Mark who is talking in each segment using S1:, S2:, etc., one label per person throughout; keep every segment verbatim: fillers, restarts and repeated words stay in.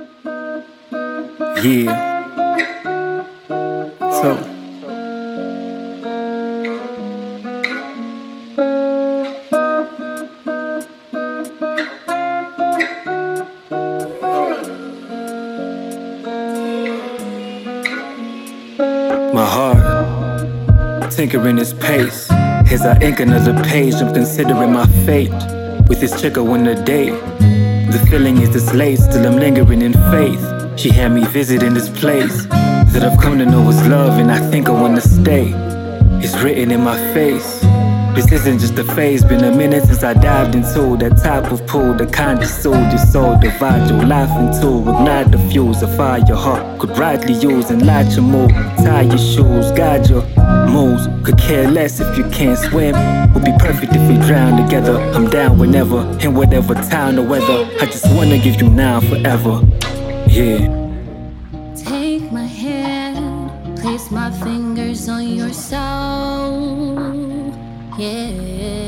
S1: Yeah. So my heart tinkering its pace as I ink another page. I'm considering my fate with this chick I wanna date. The feeling is this late, still I'm lingering in faith. She had me visiting this place that I've come to know is love, and I think I wanna stay. It's written in my face. This isn't just a phase, been a minute since I dived into that type of pool, the kind of soul your soul divide your life into. Ignite the fuse, a fire your heart could rightly use, and light your mood. Tie your shoes, guide your moves. Could care less if you can't swim. Would be perfect if we drown together. I'm down whenever, in whatever time or weather. I just wanna give you now forever. Yeah.
S2: Take my hand, place my fingers on your soul. Yeah.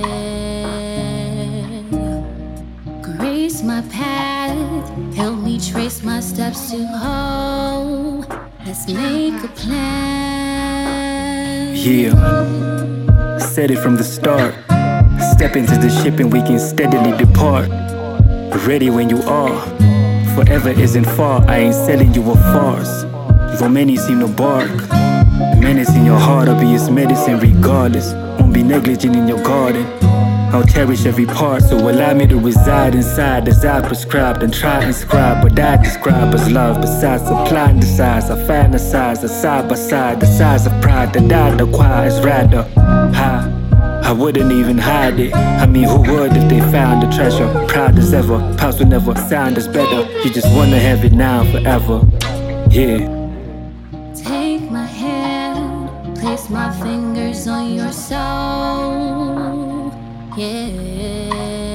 S2: Grace my path, help me trace my steps to home. Let's make a plan.
S1: Yeah. Said it from the start. Step into the ship and we can steadily depart. Ready when you are. Forever isn't far, I ain't selling you a farce. Though many seem to bark, the menace in your heart will be its medicine regardless. Won't be negligent in your garden. I'll cherish every part, so allow me to reside inside as I prescribed and try and scribe what I describe as love. Besides supplying the size, I fantasize a side by side, the size of pride that I'd acquire is rather high. I wouldn't even hide it. I mean, who would if they found the treasure? Proud as ever, pops will never sound as better. You just wanna have it now forever. Yeah.
S2: Take my hand, place my fingers on your soul. Yeah.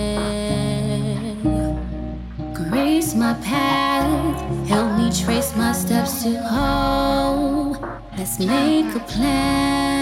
S2: Grace my path, help me trace my steps to home. Let's make a plan.